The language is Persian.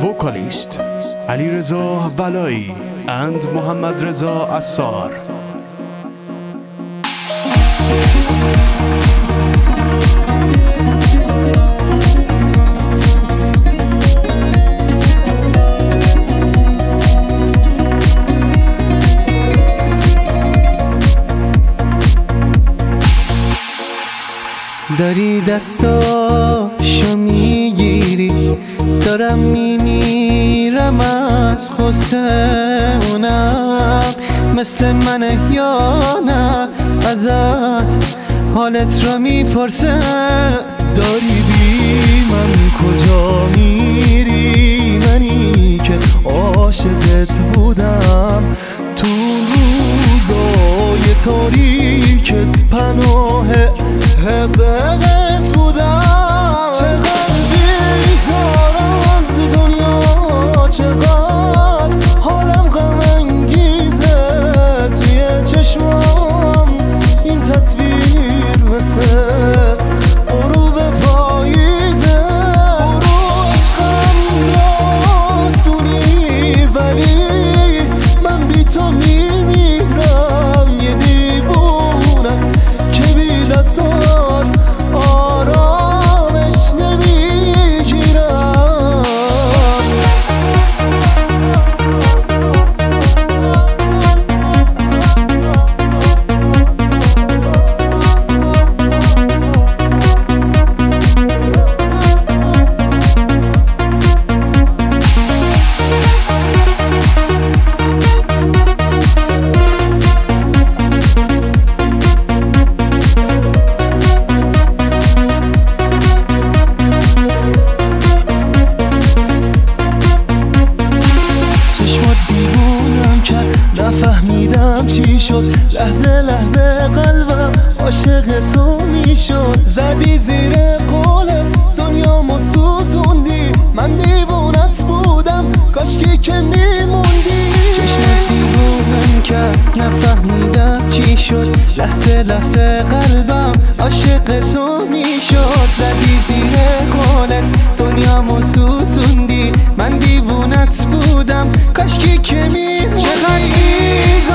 vocalist Alireza Valai and Mohammad Reza Assar. داری دستاشو میگیری، دارم میمیرم از غصه. اونم مثل منه یا نه؟ ازت حالت رو میپرسه. داری بی من کجا میری؟ منی که عاشقت بودم تو روزای تاریکت، پناه حقیقت بودم. چقدر بیزارم از دنیا، چقدر حالم غم انگیزه توی چشمام. این تصویر مثل غروب پاییزه، رو عشقم آسونی، ولی من بی تو میمیرم. یه دیوونم که بی دستات آرامش نمیگیرم. دیوونم کرد، نفهمیدم چی شد. لحظه لحظه قلبم عاشق تو میشد. زدی زیر قولت دنیامو سوزوندی، من دیوونت بودم کاشکی که میموندی. چشمت دیوونم کرد، نفهمیدم چی شد. لحظه لحظه قلبم عاشق تو میشد. زدی زیر قولت دنیامو سوزوندی، من دیوونت بودم کاشکی که میموندی. چقدر